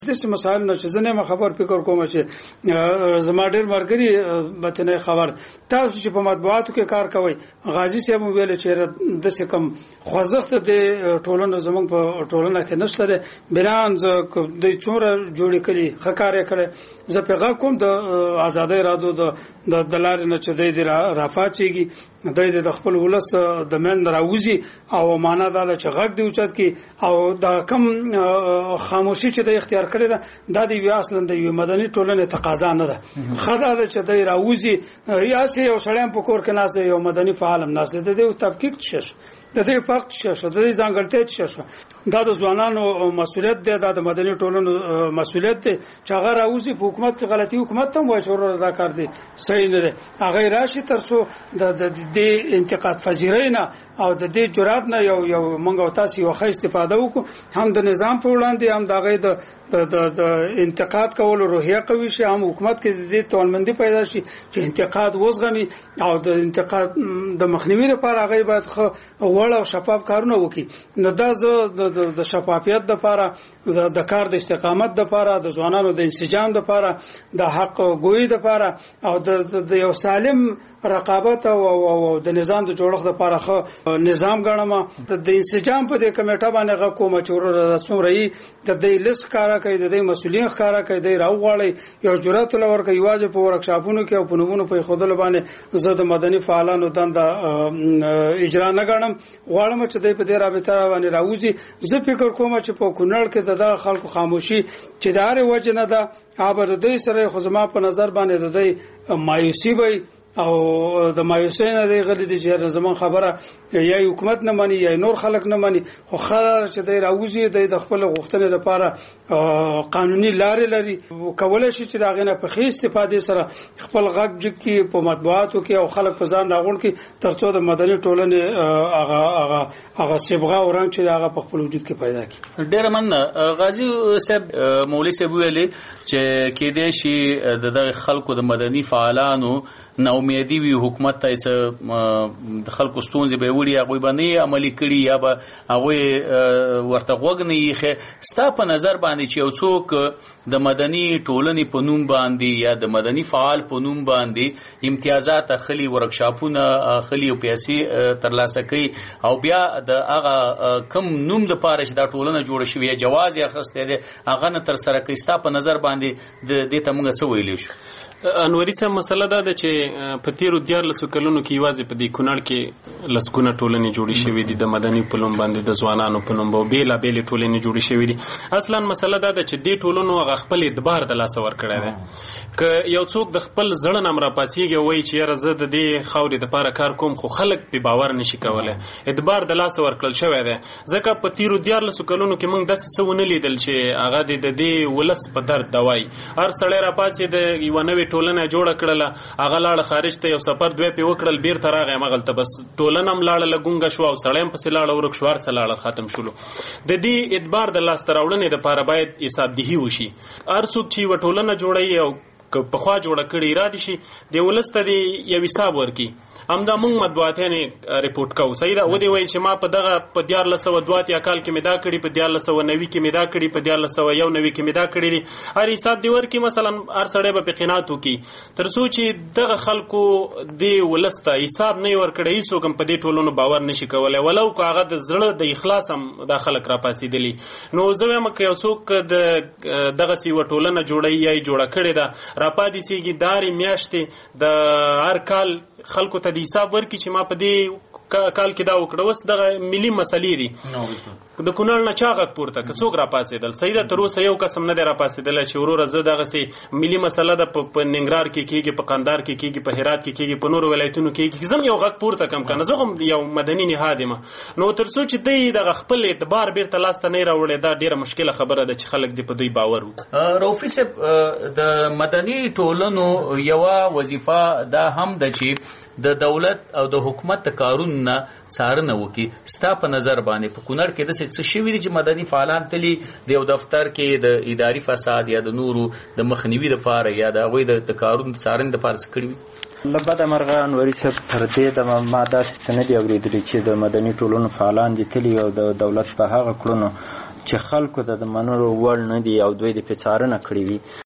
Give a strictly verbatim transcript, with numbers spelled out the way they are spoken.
داسې مسایل نه چې زه نه خبر فکر کوم چې زما ډېر مرګري به نه خبر تاسو چې په مطبوعاتو کې کار کوي غازی صاحب ویل چې داسې کم خوځښت د ټولنې زمونږ په ټولنه کې نشته ده بیان ز د څوره جوړې کړي خکارې کړي زه پیغام کوم د آزادۍ رادو د دلار نه چې د رافاچيږي د د خپل ولس د من راوځي او معنا دا چې غږ دی اوچت کی او دا کم خاموشي چې د اختیار کړی ده د دې اصلا د مدني ټولنې تقاضا نه ده خدای د چې د راوځي یا سه یو سړی په کور کې ناس یو مدني فعال هم ناس ده د تفکیک شش د دې فرق شش د دې ځانګړتیا شش دا د ځوانانو مسولیت دی د مدني ټولنو مسولیت دی چې هغه راوځي په حکومت کې غلطي حکومت ته وایي شروع ادا کار دی صحیح نه ده هغه راشي ترڅو د د انتقاد فزیرینا او د دې جرأت نه یو یو منګو تاسو یو ښه استفاده وکړو هم د نظام په وړاندې هم دغه د د انتقاد کولو روحیه قوي شي هم حکومت کې د دې توانمندي پیدا شي چې انتقاد وزغمي او د انتقاد د مخنیوي لپاره هغه باید وړ او شفاف کارونه وکړي نو دا زه د شفافیت لپاره د کار د استقامت لپاره د ځوانانو د انسجام لپاره د حق ګوي لپاره او د یو سالم رقابت او او د نظام د جوړښت لپاره خو نظام غړما د انسجام په دې کمیټه باندې غو کوم چې ور رسوري د دې لیست کارا کوي د دې مسولین کارا کوي د راوغړی یو جرأت لور کوي واځي په ورکشاپونو کې او په نمونه په خودل باندې زه د مدني فعالانو دند اجرا نه غړم غواړم چې د په دې رابطه باندې راوځي زه فکر کوم چې په کونړ کې د خلکو خاموشي چې دار وجه نه ده ابر د دې سره خو زما په نظر باندې د دې مایوسی وي او د مایوسین د غلي د جهر زمان خبره یا حکومت نه مانی یا نور خلک نه مانی خو خلک چې د راوځي د خپل غوښتنې لپاره قانوني لارې لري کولای شي چې دا غنه په خې استفاده سره خپل غږ جکي په مطبوعاتو کې او خلک په ځان راغون کې ترڅو د مدني ټولنې هغه هغه هغه سبغه ورنګ چې هغه په خپل وجود کې پیدا کی ډېر من غازی صاحب مولوی صاحب ویلي چې کې دې شي د خلکو د مدني فعالانو نا امیدي وي حکومت ته چې د خلکو ستونزې به وړي هغه باندې عملي کړي یا به هغه ورته غوږ نه یې ستا په نظر باندې چې یو څوک د مدني ټولنې په نوم باندې یا د مدني فعال په نوم باندې امتیازات اخلي ورکشاپونه اخلي او پیسې ترلاسه کوي او بیا د هغه کم نوم د پاره چې دا ټولنه جوړه شوې جواز یې اخسته ده هغه نه تر سره کوي ستا په نظر باندې د دې ته موږ څه ویلی شو انوري صاحب مسله دا ده چې په تیرو دیارلسو کلونو کې یوازې په دې کونړ کې لسګونه ټولنې جوړې شوې دي د مدني په نوم باندې د ځوانانو په نوم بېلابېلې ټولنې جوړې شوې دي اصلا مسله دا ده چې دې ټولنو هغه خپل اعتبار د لاسه ورکړی دی که یو څوک د خپل زړه نه راپاڅېږي وایي چې یاره زه د دې خاورې دپاره کار کوم خو خلک پې باور نشي کولی اعتبار د لاسه ورکړل شوی دی ځکه په تیرو دیارلسو کلونو کې موږ داسې څه ونه لیدل چې هغه د دې ولس په درد دوایي هر سړی راپاڅېد یوه نوې ټولنه جوړه کړله هغه لاړه خارج ته یو سفر دوی پې وکړل بیرته راغی همغلته بس ټولنه هم لاړه لګونګه شوه او سړی هم پسې لاړه ورک شو هر څه لاړه ختم شولو د دې اعتبار د لاسته راوړنې دپاره باید حسابدهي وشي هر څوک چې یوه ټولنه جوړوي او پخوا جوړه کړي اراده شي د ولس ته د یو حساب ورکړي همدا موږ مطبوعاتیانې رپورټ کوو صحیح ده ودې وایي چې ما په دغه په دیارلس سوه دوه اتیا کال کې مې دا کړي په دیارلس سوه نوي کې مې دا کړي په دیارلس سوه یو نوي کې مې دا کړي دي هر حساب دې ورکړي مثلا هر سړی به پې قناعت وکړي تر څو چې دغه خلکو دې ولس ته حساب نه یې ورکړی هېڅوک هم په دې ټولنو باور نشي کولی ولو که هغه د زړه د اخلاص هم دا خلک راپاڅېدلي نو زه وایم که یو څوک د دغسې یوه ټولنه جوړوي یا یې جوړه کړې ده راپاتېږي دارې میاشتې د هر کال خلکو ته د حساب ورکړي چې ما په دې کال کې دا وکړه اوس دغه ملي مسلې دي د کونړ نه چا غږ پورته که څوک راپاڅېدل صحیح ده تر اوسه یو کس هم نه دی راپاڅېدلی چې وروره زه دغسې ملي مسله ده په ننګرهار کې کېږي په قندهار کې کېږي په هرات کې کېږي په نورو ولایتونو کې کېږي زه هم یو غږ پورته کم که نه زه هم یو مدني نهاد یم نو تر څو چې دی دغه خپل اعتبار بیرته لاسته نه یې راوړی دا ډېره مشکله خبره ده چې خلک دې په دوی باور وکړي رؤفي صاحب د مدني ټولنو یوه وظیفه دا هم ده چې د دولت او د حکومت د کارونو نه څارنه وکړي ستا په نظر باندې په کونړ کې داسې څه شوي دي چې مدني فعالان تلي د یو دفتر کې د اداري فساد یا د نورو د مخنیوي دپاره یا د هغوی د کارونو د څارنې دپاره څه کړي وي له بده مرغه انوري صاحب تر دې دمه ما داسې څه نه دي اورېدلي چې د مدني ټولنو فعالان دي تلي او د دولت په هغه کړنو چې خلکو ته د منلو وړ نه دي او دوی د پې څارنه کړې وي